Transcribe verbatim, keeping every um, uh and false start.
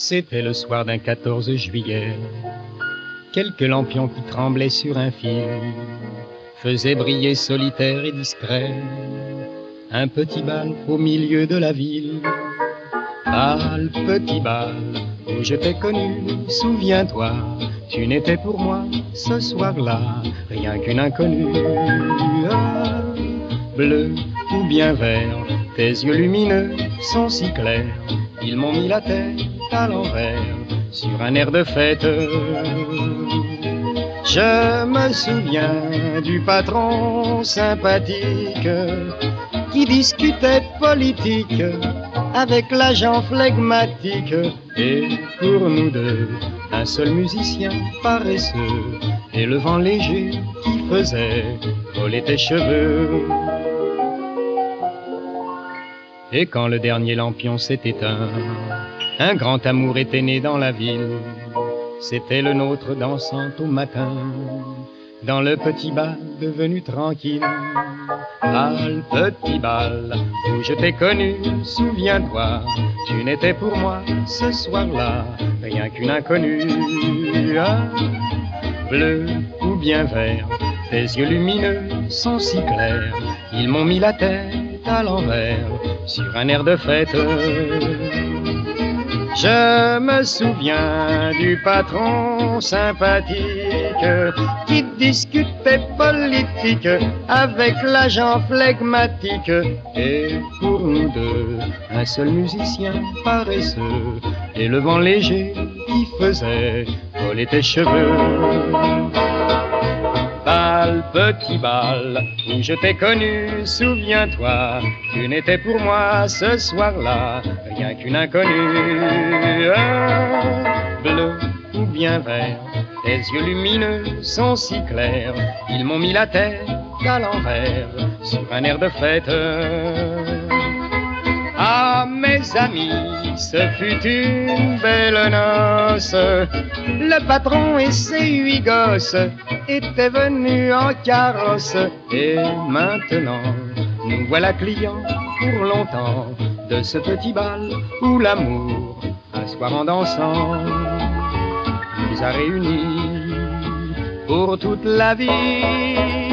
C'était le soir d'un quatorze juillet. Quelques lampions qui tremblaient sur un fil faisaient briller solitaire et discret un petit bal au milieu de la ville. Bal, petit bal, où je t'ai connu, souviens-toi, tu n'étais pour moi ce soir-là rien qu'une inconnue. Ah, bleu ou bien vert, tes yeux lumineux sont si clairs, ils m'ont mis la tête à l'envers sur un air de fête. Je me souviens du patron sympathique qui discutait politique avec l'agent flegmatique, et pour nous deux, un seul musicien paresseux et le vent léger qui faisait voler tes cheveux. Et quand le dernier lampion s'est éteint, un grand amour était né dans la ville. C'était le nôtre dansant au matin dans le petit bal devenu tranquille. Ah, le petit bal où je t'ai connu, souviens-toi, tu n'étais pour moi ce soir-là rien qu'une inconnue. Ah, bleu ou bien vert, tes yeux lumineux sont si clairs, ils m'ont mis la tête à l'envers sur un air de fête. Je me souviens du patron sympathique qui discutait politique avec l'agent flegmatique, et pour nous deux, un seul musicien paresseux et le vent léger qui faisait voler tes cheveux. Bal, petit bal, où je t'ai connu, souviens-toi, tu n'étais pour moi ce soir-là rien qu'une inconnue. Ah, bleu ou bien vert, tes yeux lumineux sont si clairs, ils m'ont mis la tête à l'envers sur un air de fête. Ah, mes amis, ce fut une belle noce. Le patron et ses huit gosses étaient venus en carrosse, et maintenant nous voilà clients pour longtemps de ce petit bal où l'amour, un soir en dansant, nous a réunis pour toute la vie.